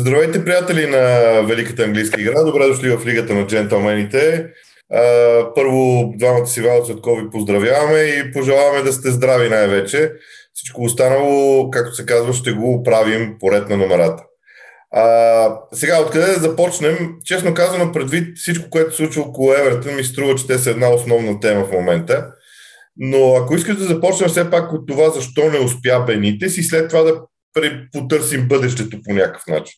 Здравейте, приятели на Великата английска игра. Добре дошли в Лигата на джентълмените. Първо, двамата си валци от ви поздравяваме и пожелаваме да сте здрави най-вече. Всичко останало, както се казва, ще го правим по ред на номерата. Сега, откъде да започнем? Честно казано, предвид всичко, което се случва около Евертън, ми се струва, че те са една основна тема в момента. Но ако искаш да започнем все пак от това, защо не успя Бенитес и след това да потърсим бъдещето по някакъв начин.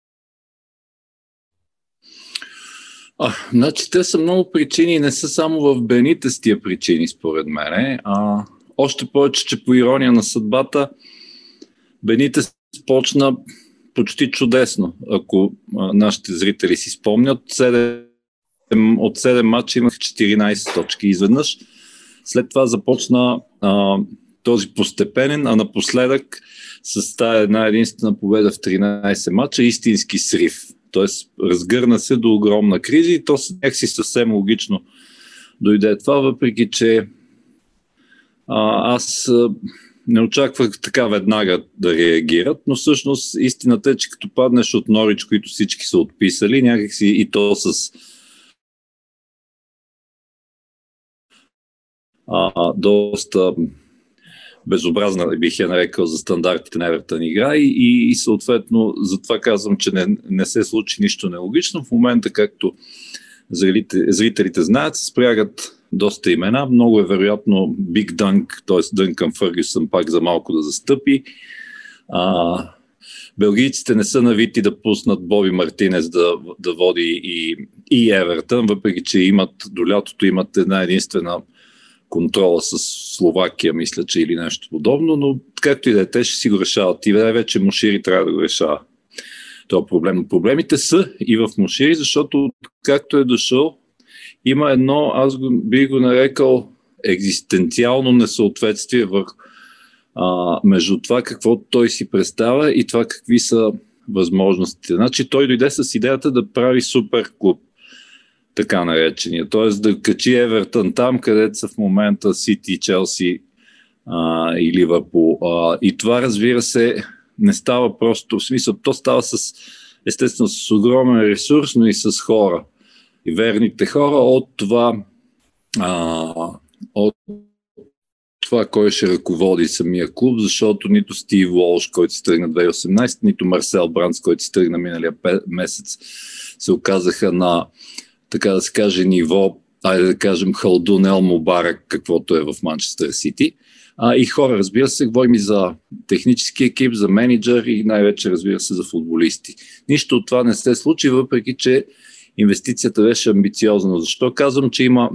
Значи те са много причини, не са само в Бенитес тия причини, според мен. Още повече, че по ирония на съдбата Бенитес почна почти чудесно. Ако нашите зрители си спомнят, от 7 мача имах 14 точки изведнъж. След това започна този постепенен, а напоследък с тая една единствена победа в 13 мача истински срив. Тоест разгърна се до огромна криза и то някакси съвсем логично дойде това, въпреки че аз не очаквах така веднага да реагират, но всъщност истината е, че като паднеш от Норич, които всички са отписали, някакси и то с доста безобразна, бих я нарекал, за стандартите на Евертън игра и съответно затова казвам, че не се случи нищо нелогично. В момента, както зрителите знаят, се спрягат доста имена. Много е вероятно Биг Дънк, т.е. Дънкан Фъргюсън пак за малко да застъпи. Белгийците не са навити да пуснат Боби Мартинес да води и Евертън, въпреки че до лятото имат една единствена контрола с Словакия, мисля, че или нещо подобно, но както и да е, те ще си го решават. И вече Мошири трябва да го решава. Това проблем. Проблемите са и в Мошири, защото както е дошъл, има едно, аз бих го нарекал екзистенциално несъответствие между това какво той си представя и това какви са възможностите. Значи той дойде с идеята да прави супер клуб, така наречения. Т.е. да качи Евертън там, където са в момента Сити, Челси и Ливърпул. И това, разбира се, не става просто, в смисъл, то става естествено с огромен ресурс, но и с хора. И верните хора от това кой ще ръководи самия клуб, защото нито Стив Уолш, който се тръгна 2018, нито Марсел Брандс, който се тръгна миналия месец, се оказаха на, така да се каже, ниво, да кажем, Халдун Ел Мубарак, каквото е в Манчестър Сити. И хора, разбира се, говорим и за технически екип, за менеджер и най-вече, разбира се, за футболисти. Нищо от това не се случи, въпреки че инвестицията беше амбициозна. Защо казвам, че има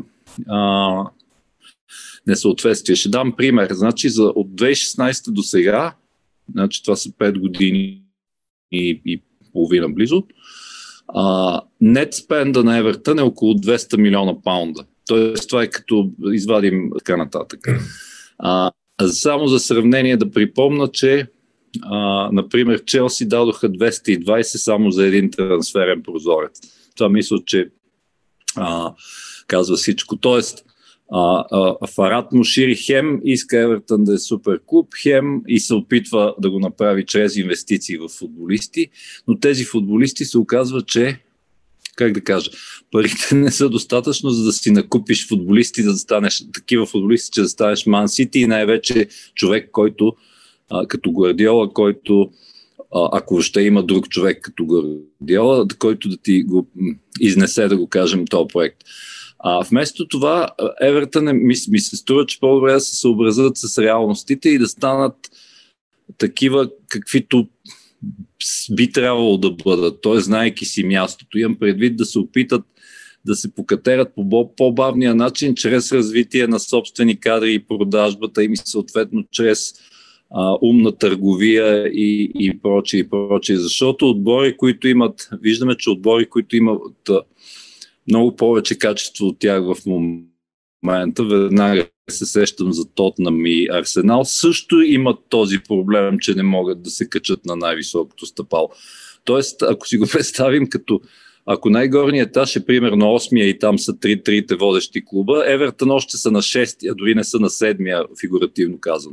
несъответствие? Ще дам пример. Значи от 2016 до сега, значи това са 5 години и половина близо, нет спенда на Евертън е около 200 милиона паунда. Тоест това е като извадим така нататък. Само за сравнение да припомна, че например Челси дадоха 220 само за един трансферен прозорец. Това мисля, че казва всичко. Тоест Фарат Мошири хем иска Евертън да е супер клуб, хем и се опитва да го направи чрез инвестиции в футболисти, но тези футболисти се оказва, че как да кажа, парите не са достатъчно, за да си накупиш футболисти, за да станеш такива футболисти, че да станеш Ман Сити и най-вече човек, който като Гвардиола, който ако ще има друг човек като Гвардиола, който да ти го изнесе, да го кажем, този проект. Вместо това, Евертън ми се струва, че по-добре да се съобразят с реалностите и да станат такива, каквито би трябвало да бъдат. Т.е. знаейки си мястото. Имам предвид да се опитат да се покатерят по по-бавния начин, чрез развитие на собствени кадри и продажбата им и съответно чрез умна търговия и прочее, и прочее. Защото отбори, които имат, виждаме, че отбори, които имат много повече качество от тях в момента, веднага се сещам за Тотнъм и Арсенал, също имат този проблем, че не могат да се качат на най-високото стъпало. Тоест, ако си го представим като ако най-горният етаж е примерно 8-я и там са трите водещи клуба, Евертън още са на 6-я, дори не са на 7-я, фигуративно казано.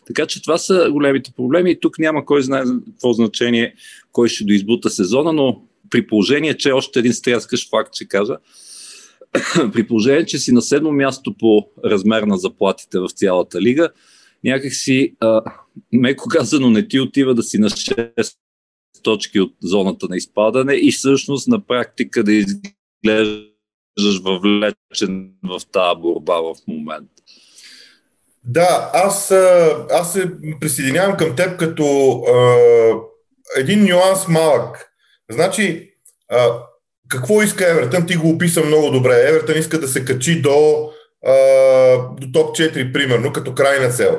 Така че това са големите проблеми и тук няма кой знае какво значение, кой ще доизбута сезона, но при положение, че още един стряскащ факт ще кажа, при положение, че си на 7 място по размер на заплатите в цялата лига, някак си, меко казано, не ти отива да си на 6 точки от зоната на изпадане и всъщност на практика да изглеждаш въвлечен в тази борба в момента. Да, аз се присъединявам към теб като един нюанс малък. Значи, какво иска Евертън? Ти го описа много добре. Евертън иска да се качи до топ 4, примерно, като крайна цел.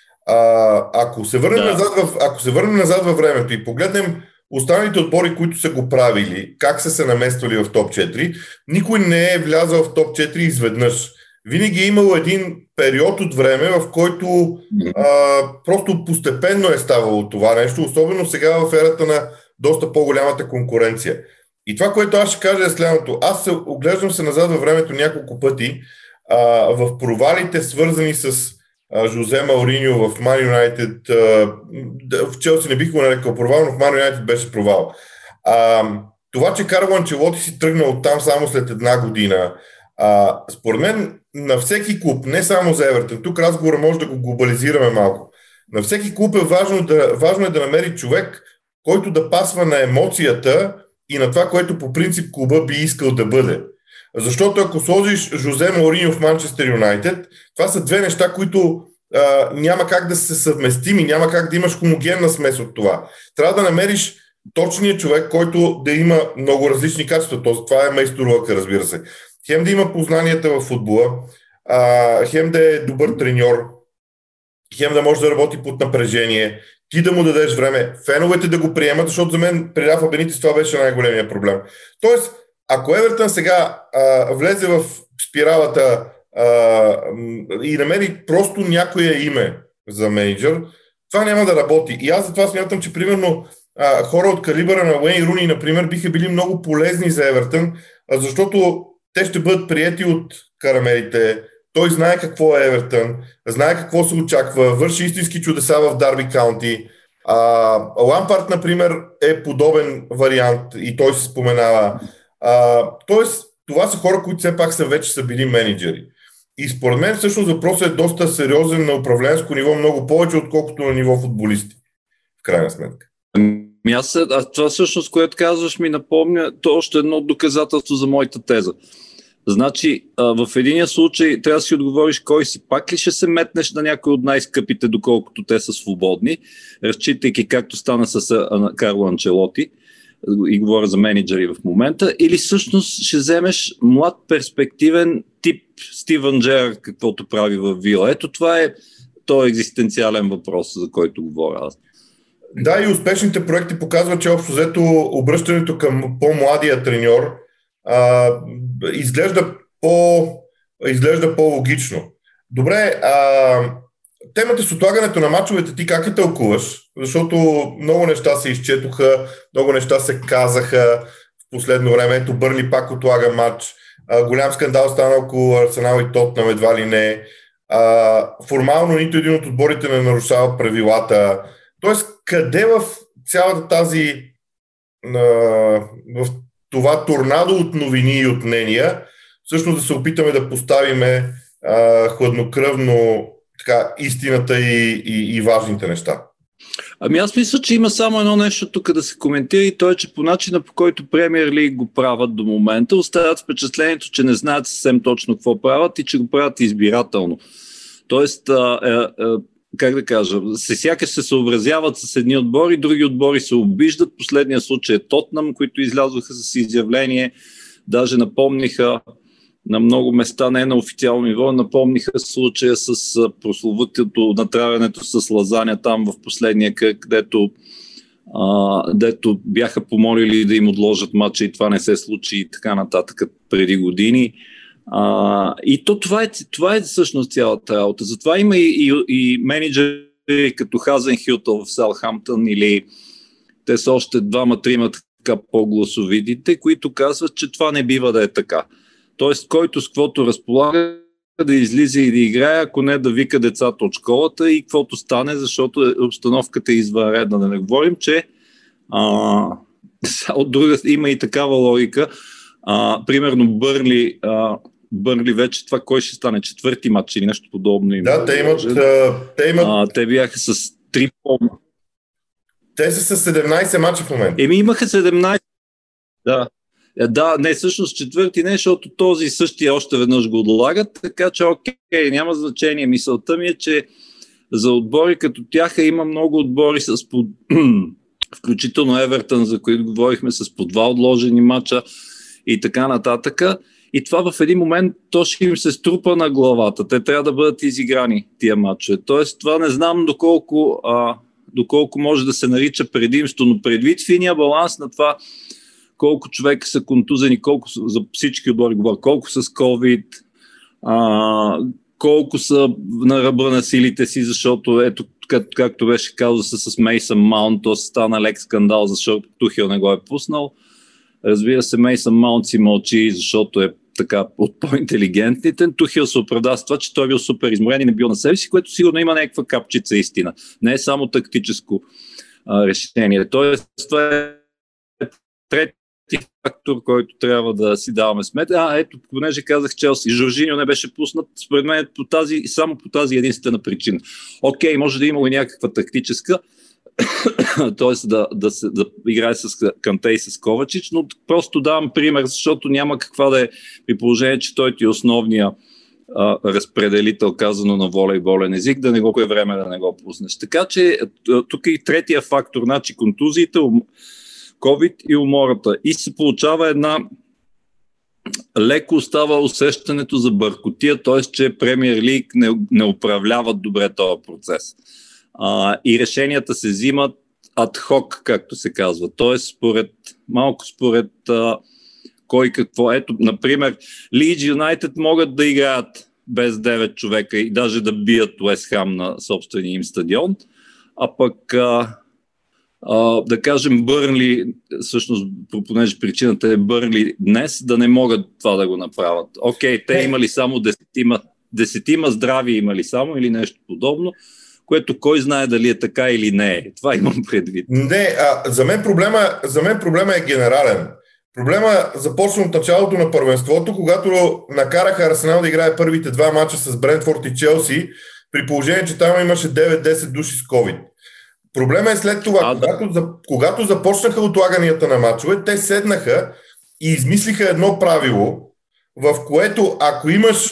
Ако се върнем назад във времето и погледнем останалите отбори, които са го правили, как са се намествали в топ 4, никой не е влязал в топ 4 изведнъж. Винаги е имало един период от време, в който просто постепенно е ставало това нещо, особено сега в ерата на доста по-голямата конкуренция. И това, което аз ще кажа е следното. Аз оглеждам се назад във времето няколко пъти в провалите, свързани с Жозе Мауриньо в Ман Юнайтед. В Челси не бих го нарекал провал, но в Ман Юнайтед беше провал. Това, че Карло Анчелоти си тръгна оттам само след една година, според мен на всеки клуб, не само за Евертън, тук разговора може да го глобализираме малко. На всеки клуб е важно да намери човек, който да пасва на емоцията и на това, което по принцип клуба би искал да бъде. Защото ако сложиш Жозе Мауриньо в Манчестър Юнайтед, това са две неща, които няма как да се съвместими, няма как да имаш хомогенна смес от това. Трябва да намериш точния човек, който да има много различни качества. Това е майсторлъка, разбира се. Хем да има познанията в футбола, хем да е добър треньор, хем да може да работи под напрежение, ти да му дадеш време, феновете да го приемат, защото за мен при Рафа Бенитес това беше най-големия проблем. Тоест, ако Евертън сега влезе в спиралата и намери просто някое име за менеджер, това няма да работи. И аз затова смятам, че примерно хора от калибъра на Уейн Руни, например, биха били много полезни за Евертън, защото те ще бъдат приети от карамелите. Той знае какво е Евертън, знае какво се очаква, върши истински чудеса в Дарби Каунти. Лампард, например, е подобен вариант и той се споменава. Тоест, това са хора, които все пак вече са били менеджери. И според мен всъщност въпросът е доста сериозен на управленско ниво, много повече, отколкото на ниво футболисти. В крайна сметка. Това всъщност, което казваш, ми напомня, то още едно доказателство за моята теза. Значи, в единия случай трябва да си отговориш кой си. Пак ли ще се метнеш на някой от най-скъпите, доколкото те са свободни, разчитайки както стана с Карло Анчелоти, и говоря за менеджери в момента, или всъщност ще вземеш млад перспективен тип Стивън Джерард, каквото прави в Вила. Ето това е този екзистенциален въпрос, за който говоря аз. Да, и успешните проекти показват, че общо взето обръщането към по-младия треньор изглежда по-логично. Добре, темата с отлагането на мачовете ти как я тълкуваш? Защото много неща се изчетоха, много неща се казаха в последно време. Ето Бърли пак отлага матч. Голям скандал стана около Арсенал и Тотнъм, едва ли не. Формално нито един от отборите не нарушава правилата. Тоест, къде в цялата тази в това торнадо от новини и от мнения, всъщност да се опитаме да поставиме хладнокръвно истината и важните неща? Ами аз мисля, че има само едно нещо тук да се коментира и то е, че по начина, по който Премиер Лиг го правят до момента, оставят впечатлението, че не знаят съвсем точно какво правят и че го правят избирателно. Тоест, как да кажа, сякаш се съобразяват с едни отбори, други отбори се обиждат. Последния случай е Тотнъм, които излязоха с изявление, даже напомниха на много места, не на официално ниво, напомниха случая с прословутото натравянето с лазаня там в последния кръг, дето бяха помолили да им отложат матча и това не се случи и така нататък преди години. И това е всъщност цялата работа. Затова има и менеджери като Хазенхютъл в Саутхамптън, или те са още двама-трима така по-гласовитите, които казват, че това не бива да е така. Тоест, който с каквото разполага, да излиза и да играе, ако не да вика децата от школата и каквото стане, защото обстановката е извънредна. Да не говорим, че от друга има и такава логика. Примерно Бърнли вече това кой ще стане? Четвърти матч или нещо подобно? Да, те имат... Те бяха с 3 пома. Те са с 17 мача в момента. Имаха 17. Да, не, всъщност четвърти не, защото този същия още веднъж го отлагат, така че окей, няма значение. Мисълта ми е, че за отбори като тях има много отбори включително Евертън, за които говорихме, с по 2 отложени мача и така нататък. И това в един момент то ще им се струпа на главата. Те трябва да бъдат изиграни тия мачове. Тоест това не знам доколко може да се нарича предимство, но предвид финия баланс на това колко човека са контузени, колко за всички отбори говоря, колко са с COVID, колко са на ръба на силите си, защото ето, както беше казал с Мейсън Маунт, то стана лек скандал, защото Тухел не го е пуснал. Разбира се, Мейсън Маунт си мълчи, защото е така от по-интелигентните. Тухел се оправда с това, че той е бил супер изморен и не бил на себе си, което сигурно има някаква капчица истина. Не е само тактическо решение. Тоест, това е трети фактор, който трябва да си даваме сметка. Ето, понеже казах Челси, Жоржиньо не беше пуснат, според мен само по тази единствена причина. Окей, може да има и някаква тактическа, т.е. да играе с Канте и с Ковачич, но просто давам пример, защото няма каква да е при положение, че той ти е основния разпределител, казано на волейболен език, да не го е време да не го пуснеш. Така че тук и третия фактор, значи контузиите, COVID и умората. И се получава една леко остава усещането за бъркотия, т.е. че Премиер Лиг не управляват добре този процес. И решенията се взимат адхок, както се казва. Т.е. според кой какво. Ето, например, Лидс Юнайтед могат да играят без 9 човека и даже да бият Уест Хам на собствения им стадион, а пък да кажем Бърнли, всъщност, понеже причината е Бърнли днес, да не могат това да го направят. Окей, те имали само 10 здрави имали само или нещо подобно, което кой знае дали е така или не е. Това имам предвид. Не, за мен проблема е генерален. Проблема започна от началото на първенството, когато накараха Арсенал да играе първите 2 мача с Брентфорд и Челси, при положение, че там имаше 9-10 души с COVID. Проблема е след това, когато започнаха отлаганията на мачове, те седнаха и измислиха едно правило, в което ако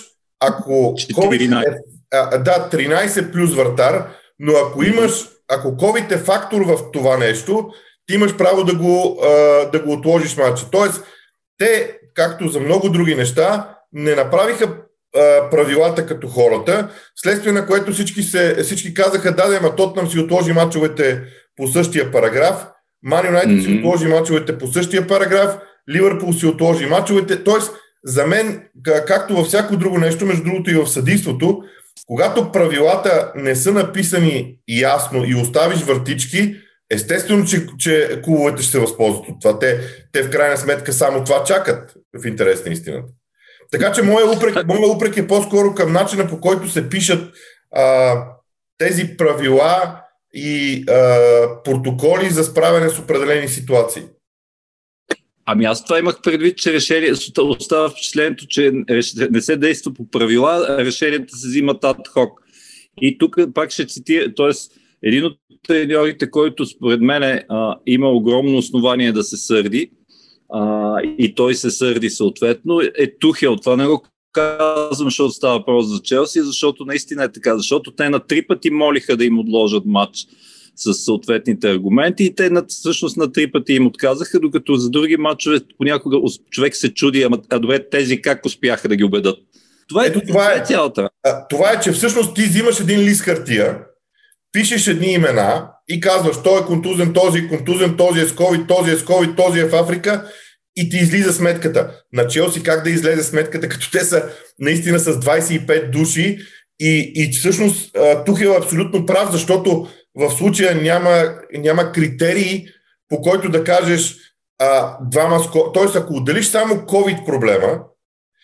13 плюс вратар, но ако COVID е фактор в това нещо, ти имаш право да го отложиш мача. Тоест, те, както за много други неща, не направиха правилата като хората, вследствие на което всички казаха, ама Тотнъм си отложи мачовете по същия параграф, Ман Юнайтед си отложи мачовете по същия параграф, Ливърпул си отложи мачовете. Тоест, за мен, както във всяко друго нещо, между другото и в съдийството, когато правилата не са написани ясно и оставиш въртички, естествено, че клубовете ще се възползват от това. Те в крайна сметка само това чакат, в интерес на истината. Така че моя упрек е по-скоро към начина, по който се пишат тези правила и протоколи за справяне с определени ситуации. Аз това имах предвид, че остава впечатлението, че не се действа по правила, а решенията се взимат адхок. И тук пак ще цитира, т.е. един от треньорите, който според мен има огромно основание да се сърди, и той се сърди съответно, е Тухел. Това не го казвам, защото става въпрос за Челси, защото наистина е така, защото те на 3 пъти молиха да им отложат матч с съответните аргументи и те всъщност на 3 пъти им отказаха, докато за други матчове понякога човек се чуди, добре, тези как успяха да ги убедат. Това е цялата. Това е, че всъщност ти взимаш един лист хартия, пишеш едни имена и казваш, той е контузен, този е контузен, този е с COVID, този е с COVID, този е в Африка и ти излиза сметката. На Челси как да излезе сметката, като те са наистина с 25 души и всъщност Тухел е абсолютно прав, защото в случая няма критерии, по който да кажеш т.е. ако отделиш само COVID проблема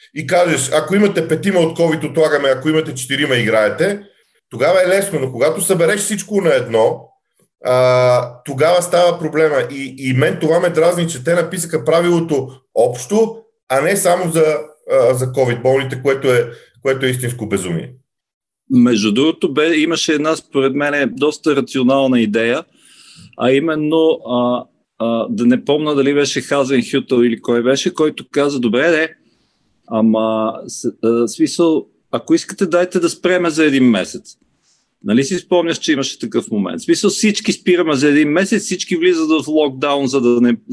и кажеш, ако имате 5 от COVID отлагаме, ако имате 4 играете, тогава е лесно, но когато събереш всичко на едно, тогава става проблема. И мен това ме дразни, че те написаха правилото общо, а не само за COVID болните, което е истинско безумие. Между другото, имаше една, според мен, доста рационална идея, а именно да не помня дали беше Хазенхютъл или кой беше, който каза, добре, ама смисъл, ако искате, дайте да спреме за един месец. Нали си спомняш, че имаше такъв момент? В смисъл, всички спираме за един месец, всички влизат в локдаун, за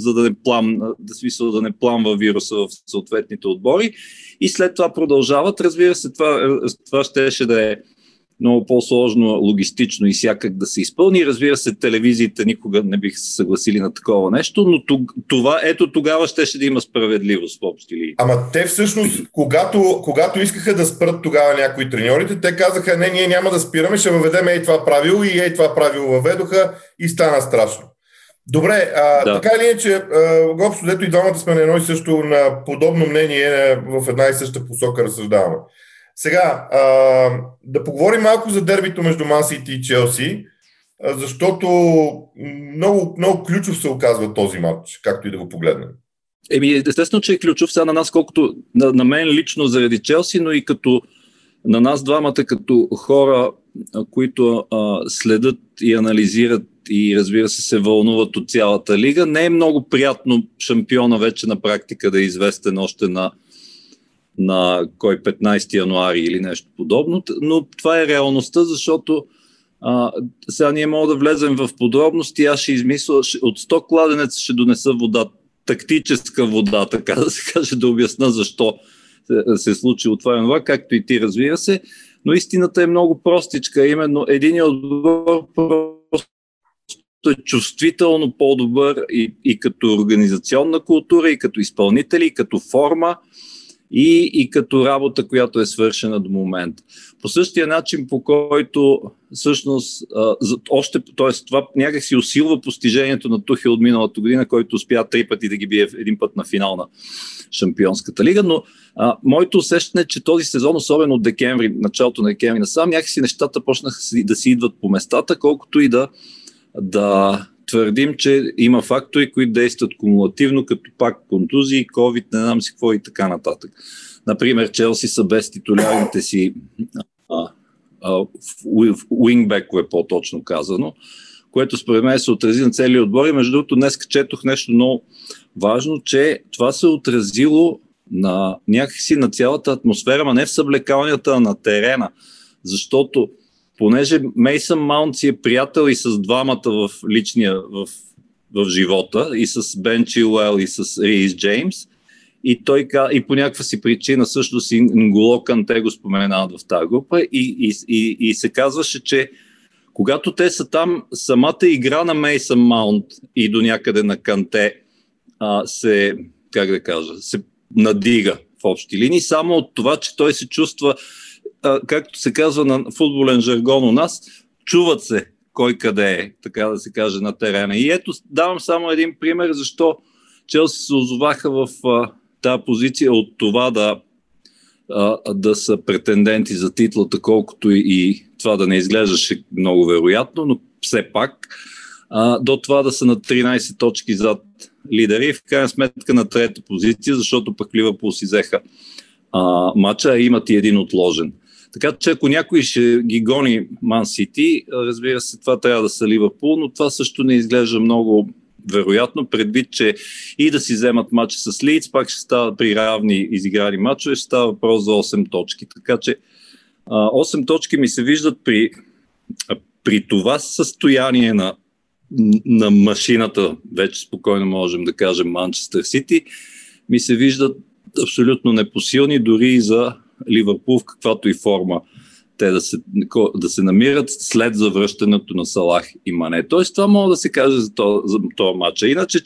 да не пламва вируса в съответните отбори и след това продължават. Разбира се, това щеше да е много по-сложно, логистично и всякак да се изпълни. Разбира се, телевизиите никога не биха се съгласили на такова нещо, но тогава щеше да има справедливост в общи линии. Ама те всъщност, когато искаха да спрат тогава някои треньорите, те казаха, не, ние няма да спираме, ще въведем това правило и това правило въведоха и стана страшно. Добре, така или иначе, общо дето и двамата сме на едно и също на подобно мнение, в една и съща посока разсъждаваме. Сега, да поговорим малко за дербито между Ман Сити и Челси, защото много, много ключов се оказва този матч, както и да го погледнем. Естествено, че е ключов сега на нас, колкото на мен лично заради Челси, но и като на нас двамата като хора, които следят и анализират и разбира се вълнуват от цялата лига. Не е много приятно шампиона вече на практика да е известен още на 15 януари или нещо подобно, но това е реалността, защото сега ние можем да влезем в подробности, аз ще измисля, от 100 кладенец ще донеса вода, тактическа вода, така да се каже, да обясна защо се е случило това, както и ти, разбира се, но истината е много простичка, именно един отбор просто е чувствително по-добър и като организационна култура, и като изпълнители, и като форма, и като работа, която е свършена до момента. По същия начин, по който всъщност т.е. това някак си усилва постижението на Тухел от миналата година, който успя 3 пъти да ги бие един път на финал на Шампионската лига, но моето усещане е, че този сезон, особено от декември, началото на декември насам, някакси нещата почнаха да си идват по местата, колкото и да твърдим, че има фактори, които действат кумулативно, като пак контузии, COVID, не знам си какво и така нататък. Например, Челси са без титулярните си уингбекове, по-точно казано, което според мен се отрази на целия отбор и между другото днес четох нещо много важно, че това се отразило на някакси на цялата атмосфера, а не в съблекалнята, а на терена, защото понеже Мейсън Маунт си е приятел и с двамата в личния, в живота, и с Бен Чилуел, и с Рис Джеймс, и по някаква си причина също си Нголо Канте го споменават в тази група и се казваше, че когато те са там, самата игра на Мейсън Маунт и до някъде на Канте се надига в общи линии, само от това, че той се чувства, както се казва на футболен жаргон у нас, чуват се кой къде е, така да се каже, на терена. И ето, давам само един пример, защо Челси се озоваха в тази позиция от това да са претенденти за титлата, колкото и това да не изглеждаше много вероятно, но все пак до това да са на 13 точки зад лидери, в крайна сметка на трета позиция, защото пък Ливърпул си взеха матча, имат и един отложен. Така че ако някой ще ги гони Ман Сити, разбира се, това трябва да са Ливърпул, но това също не изглежда много вероятно, предвид, че и да си вземат матча с Лийдс, пак ще става при равни изиграни матчове, ще става въпрос за 8 точки. Така че 8 точки ми се виждат при това състояние на машината, вече спокойно можем да кажем Манчестър Сити, ми се виждат абсолютно непосилни, дори и за Ливърпул, в каквато и форма те да се намират след завръщането на Салах и Мане. Тоест това мога да се каже за този матч. Иначе,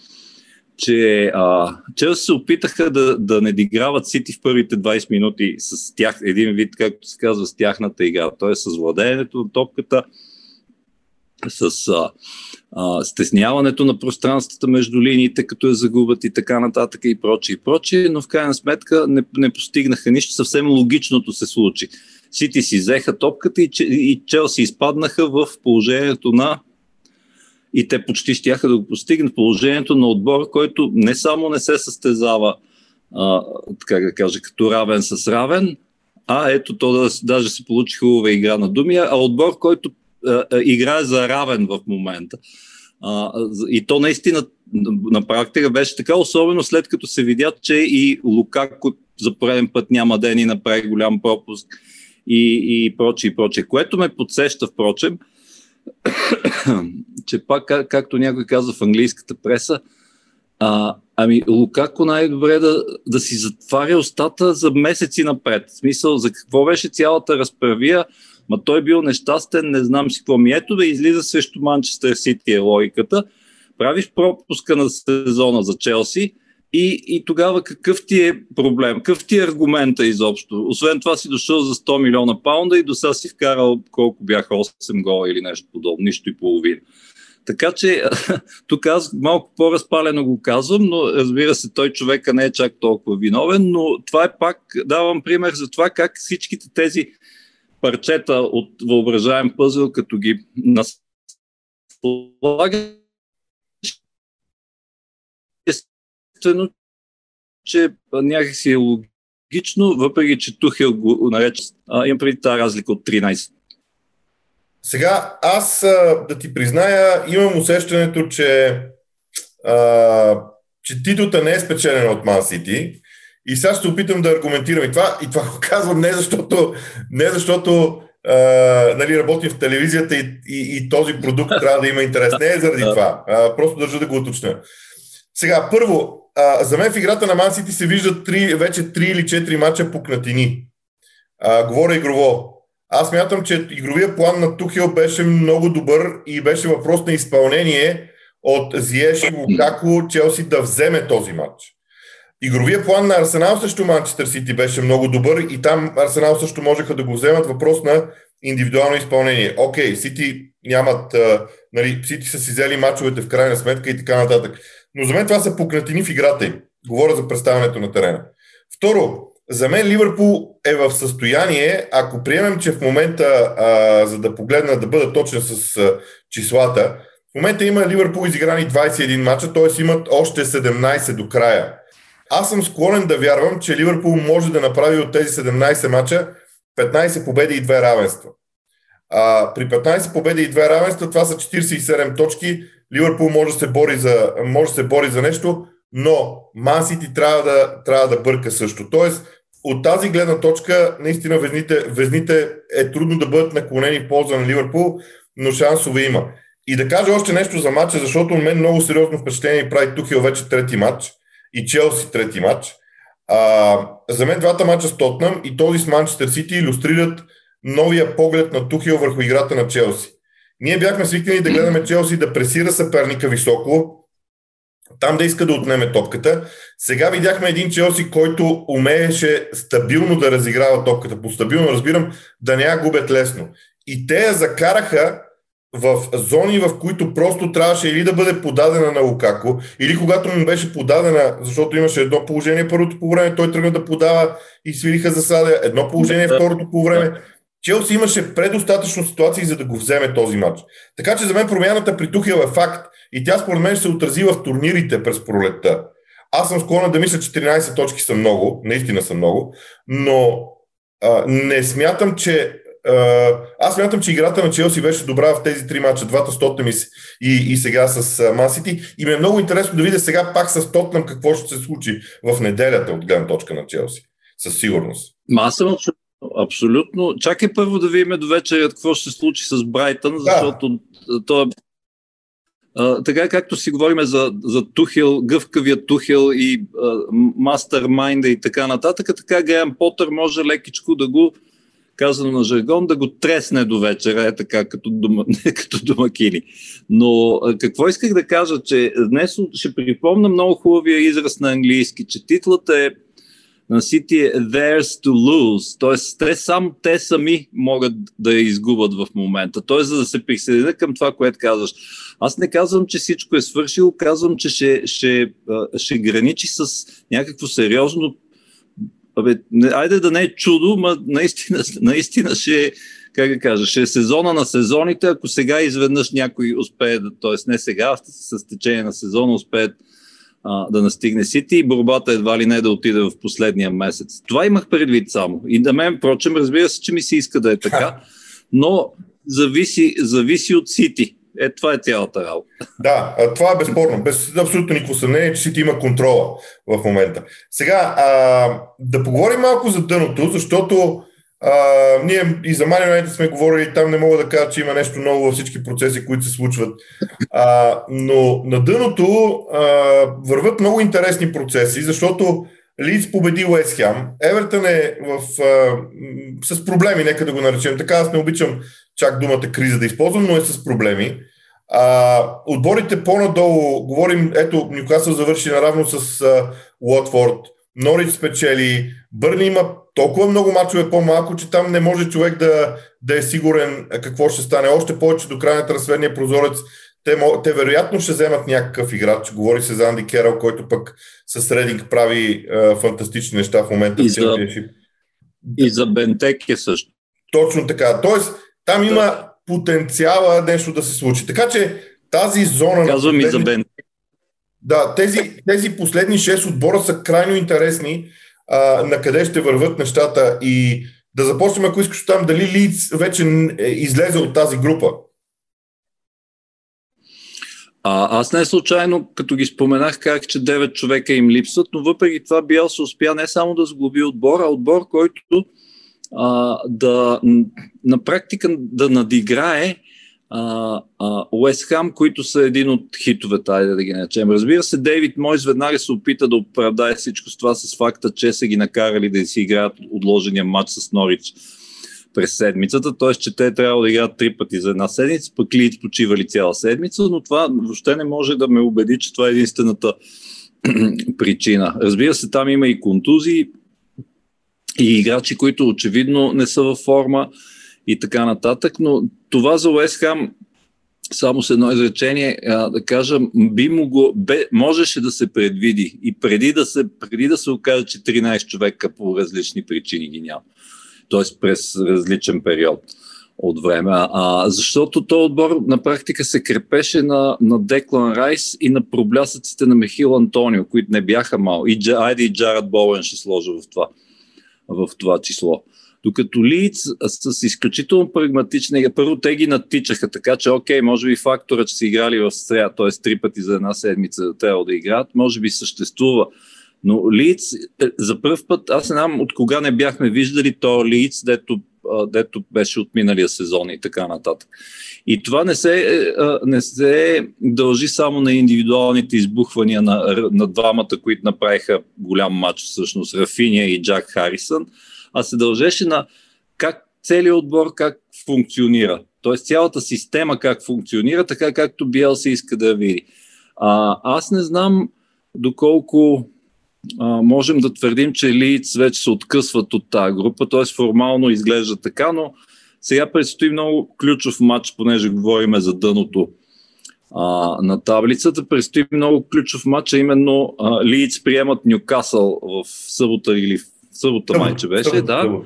че се опитаха да не диграват Сити в първите 20 минути с тях, един вид, както се казва, с тяхната игра. Т.е. с владеенето на топката с стесняването на пространствата между линиите, като я загубят и така нататък и прочие, но в крайна сметка не постигнаха нищо. Съвсем логичното се случи. Сити си взеха топката и Челси изпаднаха в положението и те почти щяха да го постигнат, положението на отбор, който не само не се състезава така да кажа, като равен с равен, ето то даже се получи хубава игра на думи, а отбор, който играе за равен в момента. И то наистина на практика беше така, особено след като се видя, че и Лукако за пореден път няма ден и направи голям пропуск и прочее. Което ме подсеща, впрочем, че пак, както някой казва в английската преса, Лукако най-добре да си затваря устата за месеци напред. В смисъл, за какво беше цялата разправия, той бил нещастен, не знам си какво. Ето да излиза срещу Манчестър Сити е логиката. Правиш пропуска на сезона за Челси и тогава какъв ти е проблем? Какъв ти е аргумента изобщо? Освен това си дошъл за 100 милиона паунда и до сега си вкарал колко бяха 8 гола или нещо подобно, нищо и половина. Така че тук аз малко по-разпалено го казвам, но разбира се, той човека не е чак толкова виновен, но това е пак, давам пример за това как всичките тези парчета от въображаем пъзел, като ги наслагаш, естествено, че някакси е логично, въпреки че Тухел го нарече, имам преди тази разлика от 13. Сега, аз да ти призная, имам усещането, че титлата не е спечелена от Ман Сити и сега ще се опитам да аргументирам. И това го казвам не защото нали, работим в телевизията и този продукт трябва да има интерес. Не е заради това. Просто държа да го уточня. Сега, първо, за мен в играта на Ман Сити се виждат вече 3 или 4 мача пукнатини. Говоря игрово. Аз мятам, че игровия план на Тухел беше много добър и беше въпрос на изпълнение от Зиеш и Лукако Челси да вземе този матч. Игровия план на Арсенал срещу Манчестър Сити беше много добър и там Арсенал също можеха да го вземат, въпрос на индивидуално изпълнение. Окей, Сити нямат, Сити са си взели мачовете в крайна сметка и така нататък. Но за мен това са пукнатини в играта им. Говоря за представянето на терена. Второ, за мен Ливърпул е в състояние, ако приемем, че в момента, за да погледна, да бъда точен с числата, в момента има Ливърпул изиграни 21 мача, т.е. имат още 17 до края. Аз съм склонен да вярвам, че Ливърпул може да направи от тези 17 мача 15 победи и 2 равенства. При 15 победи и 2 равенства, това са 47 точки, Ливърпул може да се бори за нещо, но Ман Сити трябва да бърка също. Тоест, от тази гледна точка, наистина везните е трудно да бъдат наклонени в полза на Ливърпул, но шансове има. И да кажа още нещо за матча, защото от мен много сериозно впечатление прави Тухел вече трети матч и Челси трети матч. За мен двата матча с Тотнъм и този с Манчестър Сити илюстрират новия поглед на Тухел върху играта на Челси. Ние бяхме свикнали да гледаме Челси да пресира съперника високо, там да иска да отнеме топката. Сега видяхме един Челси, който умееше стабилно да разиграва топката. По стабилно разбирам да не я губят лесно. И те я закараха в зони, в които просто трябваше или да бъде подадена на Лукако, или когато му беше подадена, защото имаше едно положение първото по време, той тръгна да подава и свириха засада, едно положение второто по време. Челси имаше предостатъчно ситуации, за да го вземе този матч. Така че за мен промяната при Тухел е факт и тя според мен се отрази в турнирите през пролетта. Аз съм склонен да мисля, че 14 точки са много, наистина са много, но не смятам, че аз смятам, че играта на Челси беше добра в тези 3 мача, двата с Тотнъм и сега с Ман Сити. И ми е много интересно да видя сега пак с Тотнъм какво ще се случи в неделята от гледна точка на Челси. Със сигурност. Аз съм абсолютно. Чакай първо да видим до вечеря какво ще се случи с Брайтън, защото той така както си говорим за Тухел, гъвкавия Тухел и мастермайнда и така нататък, така Греъм Потър може лекичко да го, казано на жаргон, да го тресне до вечера, така като домакини. Но какво исках да кажа, че днес ще припомня много хубавия израз на английски, че титлата е на Сити е theirs to lose, т.е. те сами могат да я изгубят в момента. Т.е. за да се присъединя към това, което казваш. Аз не казвам, че всичко е свършило, казвам, че ще граничи с някакво сериозно. Айде да не е чудо, но наистина ще, как да кажа, ще е сезона на сезоните, ако сега изведнъж някой успее, т.е. не сега, с течение на сезона успеят да настигне Сити и борбата едва ли не да отиде в последния месец. Това имах предвид само. И на мен, впрочем, разбира се, че ми се иска да е така, но зависи от Сити. Това е цялата работа. Да, това е безспорно. Без абсолютно никакво съмнение, че Сити има контрола в момента. Сега, да поговорим малко за дъното, защото ние и за Man United сме говорили, там не мога да кажа, че има нещо ново във всички процеси, които се случват. Но на дъното върват много интересни процеси, защото Лийдс победи Уест Хем. Евертън е с проблеми, нека да го наречем така. Аз не обичам чак думата криза да използвам, но е с проблеми. Отборите по-надолу, говорим, ето Нюкасъл завърши наравно с Уотфорд, Норич спечели, Бърни има толкова много мачове по-малко, че там не може човек да е сигурен какво ще стане. Още повече до края на трансферния прозорец те вероятно ще вземат някакъв играч. Говори се за Анди Керал, който пък с Рединг прави фантастични неща в момента. И за Бентеке също. Точно така. Тоест, там има потенциала нещо да се случи. Така че тази зона... Казвам и за Бентеке. Да, тези последни 6 отбора са крайно интересни на къде ще върват нещата и да започнем, ако искаш там, дали Лийдс вече излезе от тази група. Аз не случайно, като ги споменах, как че 9 човека им липсват, но въпреки това Биелса успя не само да сглоби отбор, а отбор, който на практика да надиграе Уест Хем, които са един от хитовете, айде да ги наречем. Разбира се, Дейвид Мойс веднага се опита да оправдае всичко с това с факта, че са ги накарали да си играят отложения матч с Норич през седмицата, т.е. че те трябва да играят 3 пъти за една седмица, пък Лийдс почивали цяла седмица, но това въобще не може да ме убеди, че това е единствената причина. Разбира се, там има и контузии, и играчи, които очевидно не са във форма и така нататък, но това за Уест Хем, само с едно изречение, да кажа, можеше да се предвиди и преди да се окаже, че 13 човека по различни причини ги няма. Т.е. през различен период от време. Защото този отбор на практика се крепеше на Деклан Райс и на проблясъците на Михил Антонио, които не бяха мал. И Джаред Боуен ще сложа в това число. Докато Лийдс с изключително прагматична игра, първо те ги натичаха, така че окей, може би фактора, че са играли в среда, т.е. 3 пъти за една седмица трябва да играят, може би съществува. Но Лийдс за първ път, аз не знам от кога не бяхме виждали този Лийдс, дето беше от миналия сезон и така нататък. И това не се дължи само на индивидуалните избухвания на двамата, които направиха голям матч, всъщност Рафиния и Джак Харисън, а се дължеше на как целият отбор как функционира. Тоест цялата система как функционира, така както Биелса иска да я види. Аз не знам доколко можем да твърдим, че Лийдс вече се откъсват от тази група, т.е. формално изглежда така, но сега предстои много ключов матч, понеже говорим за дъното на таблицата. Предстои много ключов матч, а именно Лийдс приемат Нюкасъл в събота или в събота майче беше, да.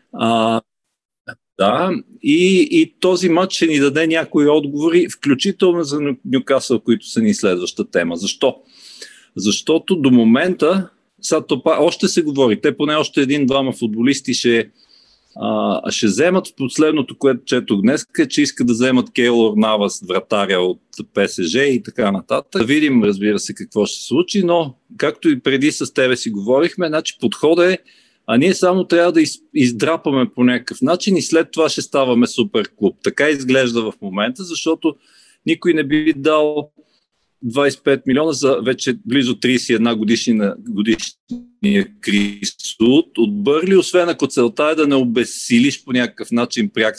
Да, и този матч ще ни даде някои отговори, включително за Нюкасъл, които са ни следваща тема. Защо? Защото до момента, още се говори, те поне още един-двама футболисти ще вземат. Последното, което четох днес, е, че искат да вземат Кейлор Навас, вратаря от ПСЖ и така нататък. Да видим, разбира се, какво ще се случи, но както и преди с тебе си говорихме, значи подходът е, ние само трябва да издрапаме по някакъв начин и след това ще ставаме супер клуб. Така изглежда в момента, защото никой не би дал 25 милиона за вече близо 31 годишния Крис Уд от Бърли, освен ако целта е да не обезсилиш по някакъв начин пряк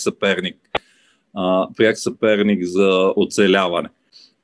съперник за оцеляване.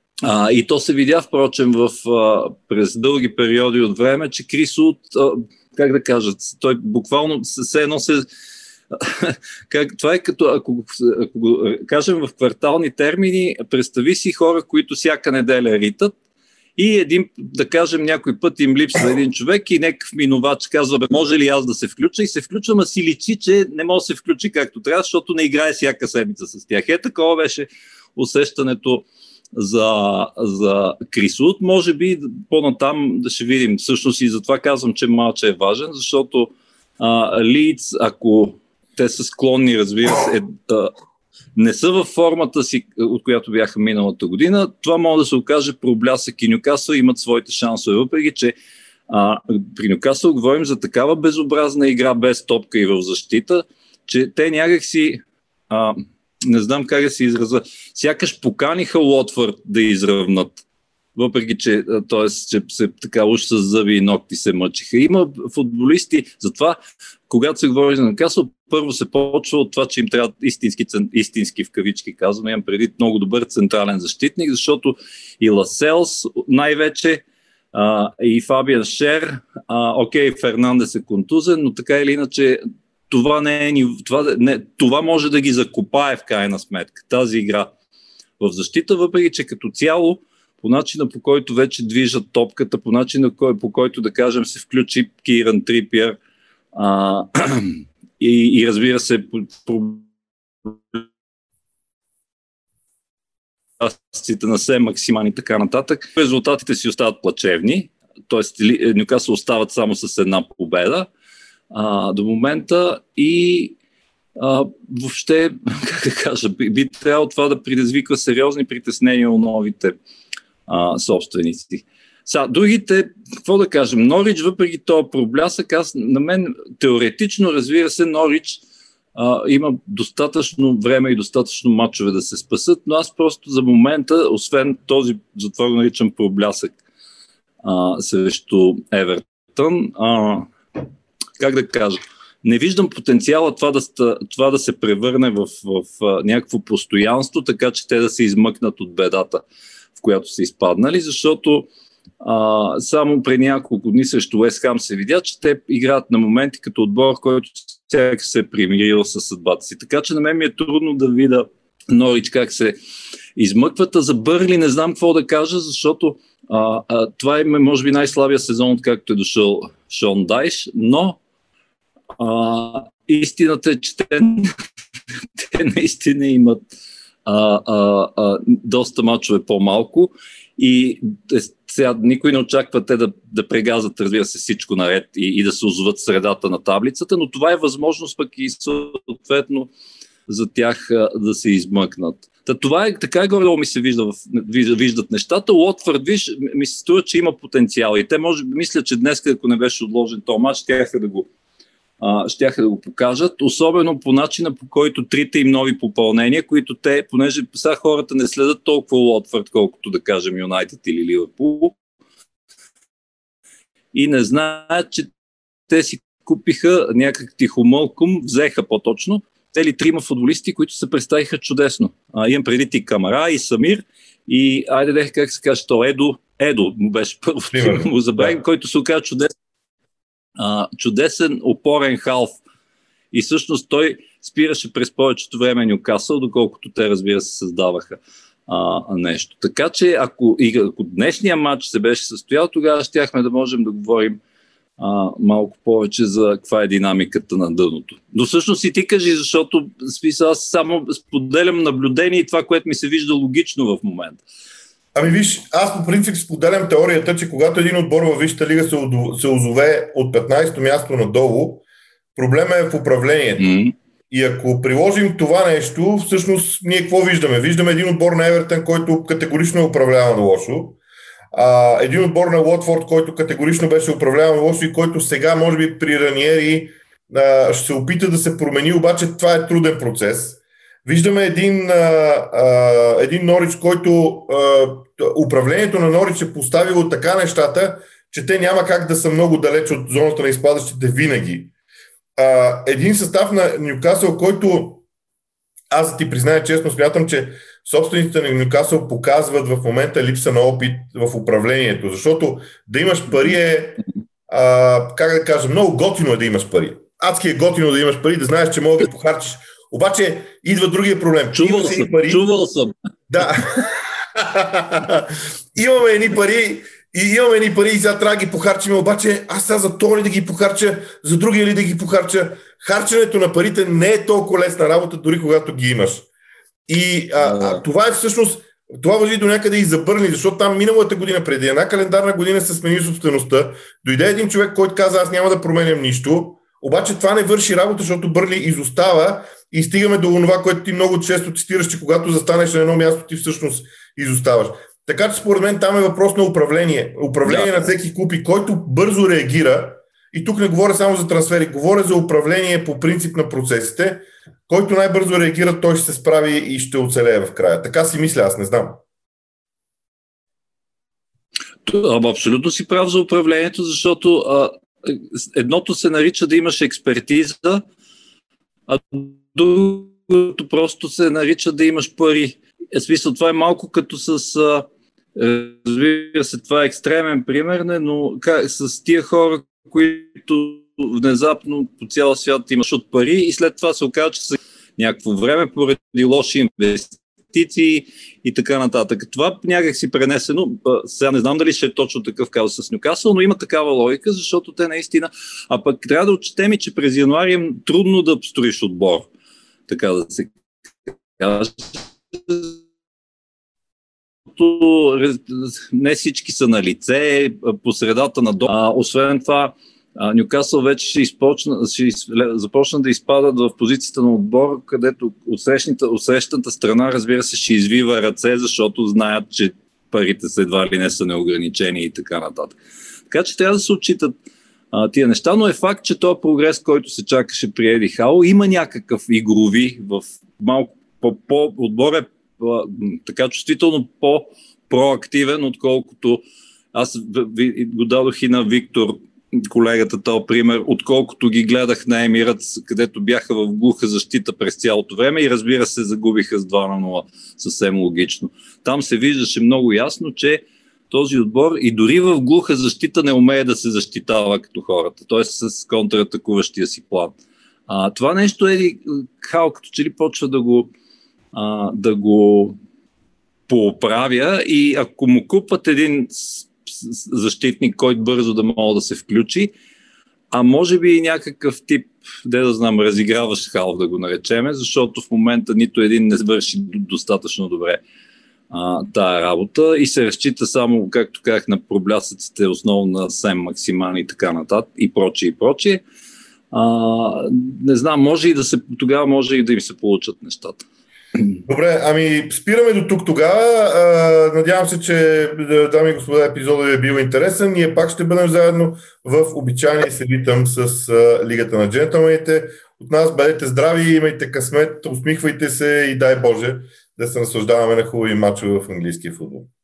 И то се видя, впрочем, през дълги периоди от време, че Крис Уд как да кажа, той буквално все едно се... Това е като, ако го кажем в квартални термини, представи си хора, които всяка неделя ритат и един, да кажем, някой път им липсва един човек и някакъв минувач казва, може ли аз да се включа, и се включва, ма си личи, че не може да се включи както трябва, защото не играе всяка седмица с тях. Такова беше усещането за Крисут. Може би по-натам да ще видим. Всъщност и затова казвам, че матчът е важен, защото Лийдс, ако те са склонни, разбира се, не са във формата си, от която бяха миналата година, това може да се окаже проблясък, и Нюкасъл имат своите шансове, въпреки че при Нюкасъл говорим за такава безобразна игра без топка и в защита, че те някакси не знам как да се изразя, сякаш поканиха Уотфорд да изравнат, въпреки че, че се така уж с зъби и ногти се мъчиха. Има футболисти, затова когато се говори за Нюкасъл, първо се почва от това, че им трябва истински в кавички казвам, имам преди много добър централен защитник, защото и Ласелс най-вече, и Фабиан Шер, Фернандес е контузен, но така или иначе това може да ги закопае в крайна сметка, тази игра в защита, въпреки че като цяло по начина, по който вече движат топката, по начина, по който, да кажем, се включи Киран Трипиер и разбира се проблемите на СЕ максимални и така нататък. Резултатите си остават плачевни, т.е. Нюкасъл остават само с една победа до момента и въобще, как да кажа, би трябвало това да предизвиква сериозни притеснения у новите собственици. Другите, какво да кажем, Норич, въпреки този проблясък, на мен теоретично, разбира се, Норич има достатъчно време и достатъчно мачове да се спасат, но аз просто за момента, освен този, затова го наричам проблясък срещу Евертън, как да кажа, не виждам потенциала това да се превърне в някакво постоянство, така че те да се измъкнат от бедата, в която са изпаднали, защото само преди няколко дни срещу Уест Хам се видя, че те играят на моменти като отбор, който всяка се е примирил със съдбата си. Така че на мен ми е трудно да видя Норич как се измъкват, за Бърли не знам какво да кажа, защото това е може би най-слабия сезон, откакто е дошъл Шон Дайш, но истината е, че те наистина имат доста мачове по-малко и сега никой не очаква те да прегазат, разбира се, всичко наред и да се озоват средата на таблицата, но това е възможност пък и съответно за тях да се измъкнат. Така горе-долу ми се виждат нещата. Уотфорд, ми се струва, че има потенциал и те мисля, че днес, ако не беше отложен този мач, щяха да го покажат, особено по начина, по който трите им нови попълнения, които те, понеже сега хората не следят толкова Уотфорд, колкото да кажем Юнайтед или Ливърпул, и не знаят, че те си купиха някак тихомълком, взеха по-точно, цели трима футболисти, които се представиха чудесно. Имам преди ти Камара и Самир и как се каже, Едо му беше първото име, му забравим, който се оказа чудесен опорен халф. И всъщност той спираше през повечето време Нюкасъл, доколкото те, разбира се, създаваха нещо. Така че ако днешния матч се беше състоял, тогава щяхме да можем да говорим малко повече за каква е динамиката на дъното. Но всъщност и ти кажи, защото аз само споделям наблюдение и това, което ми се вижда логично в момента. Ами виж, аз по принцип споделям теорията, че когато един отбор във Висшата лига се озове от 15-то място надолу, проблема е в управлението. И ако приложим това нещо, всъщност ние какво виждаме? Виждаме един отбор на Евертън, който категорично е управляван лошо. Един отбор на Уотфорд, който категорично беше управляван лошо и който сега, може би при Раниери, ще се опита да се промени, обаче това е труден процес. Виждаме един Норич, който управлението на Норич е поставило така нещата, че те няма как да са много далеч от зоната на изпадащите винаги. Един състав на Нюкасъл, който аз да ти призная честно, смятам, че собствениците на Нюкасъл показват в момента липса на опит в управлението, защото да имаш пари е как да кажа, много готино е да имаш пари. Адски е готино да имаш пари, да знаеш, че мога да ги похарчиш. Обаче идва другия проблем. Чувал съм. Да. Имаме едни пари и сега трябва да ги похарчим, обаче аз сега за то ли да ги похарча, за другия ли да ги похарча. Харченето на парите не е толкова лесна работа, дори когато ги имаш. И това е всъщност, това важи до някъде и за Бърнли, защото там миналата година, преди една календарна година се смени собствеността. Дойде един човек, който каза, аз няма да променям нищо, обаче това не върши работа, защото Бърнли изостава и стигаме до това, което ти много често цитираш, че когато застанеш на едно място, ти всъщност изоставаш. Така че според мен там е въпрос на управление. Управление на всеки клуб, и който бързо реагира, и тук не говоря само за трансфери, говоря за управление по принцип на процесите, който най-бързо реагира, той ще се справи и ще оцелее в края. Така си мисля, аз не знам. Абсолютно си прав за управлението, защото едното се нарича да имаш експертиза, а другото просто се нарича да имаш пари. Смисъл, това е малко като разбира се, това е екстремен пример, но с тия хора, които внезапно по цял свят имаш от пари и след това се оказва, че са някакво време поради лоши инвестиции и така нататък. Това някак си пренесено, сега не знам дали ще е точно такъв казус с Нюкасъл, но има такава логика, защото те наистина, а пък трябва да отчетем и, че през януари е трудно да строиш отбор, така да се каже. Не всички са на лице, по средата на дома. Освен това, Нюкасъл вече ще започна да изпадат в позицията на отбор, където от срещната страна, разбира се, ще извива ръце, защото знаят, че парите са едва ли не са неограничени и така нататък. Така че трябва да се отчитат тия неща, но е факт, че този прогрес, който се чакаше при Еди Хау, има някакъв игрови в малко отбор е така чувствително по-проактивен, отколкото аз го дадох и на Виктор, колегата, този пример, отколкото ги гледах на Емиръц, където бяха в глуха защита през цялото време и разбира се загубиха с 2-0, съвсем логично. Там се виждаше много ясно, че този отбор и дори в глуха защита не умее да се защитава като хората, т.е. с контратакуващия си план. Това нещо е Хау, като че ли почва да го поправя и ако му купат един защитник, който бързо да може да се включи, а може би и някакъв тип, да знам, разиграващ Хал да го наречеме, защото в момента нито един не върши достатъчно добре тая работа и се разчита само, както казах, на проблясъците, основно на СЕМ максимални и така нататък и прочие и прочие. Не знам, тогава може и да им се получат нещата. Добре, спираме до тук тогава. Надявам се, че, дами и господа, епизодът ви е бил интересен. Ние пак ще бъдем заедно в обичайния си ритъм с Лигата на джентълмените. От нас бъдете здрави, имайте късмет, усмихвайте се и дай Боже да се наслаждаваме на хубави мачове в английския футбол.